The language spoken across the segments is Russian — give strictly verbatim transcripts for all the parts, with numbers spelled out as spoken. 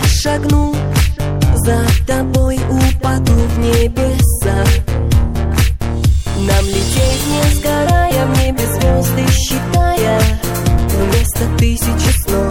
шагну за тобой, упаду в небеса. Нам лететь, не сгорая, в небе звезды считая, вместо тысячи снов.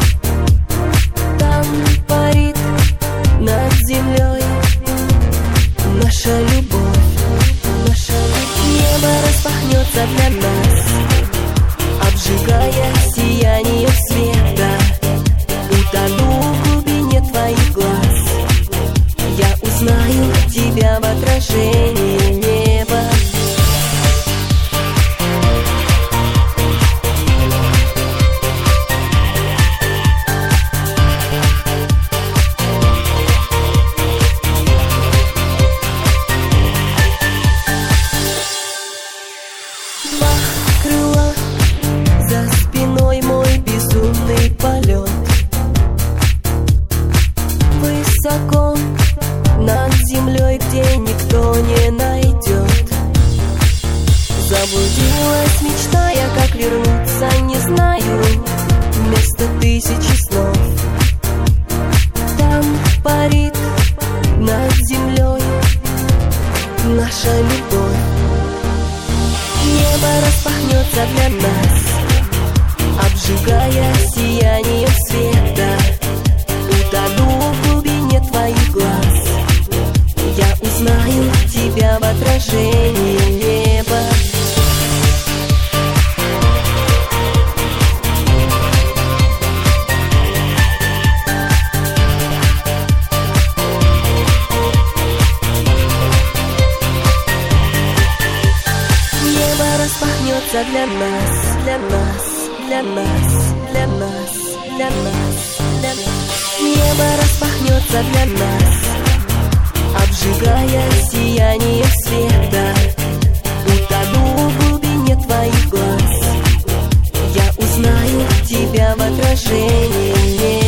Там парит над землей наша любовь, наша любовь. Небо распахнется для нас, обжигая сиянием света. Утону в глубине твоих глаз, я узнаю тебя в отражении неба. Два крыла за спиной, мой безумный полет. Высоко над землей, где никто не найдет. Заблудилась, мечтая, как вернуться, не знаю, вместо тысячи снов. Там парит над землей наша любовь. Небо распахнется для нас, обжигая сиянием света. Утону в глубине твоих глаз, я узнаю тебя в отражении неба. Небо распахнется для нас, для нас, для нас, для нас, для нас, для нас. Небо распахнется для нас, обжигая сиянием света. Утону в глубине твоих глаз, я узнаю тебя в отражении неба.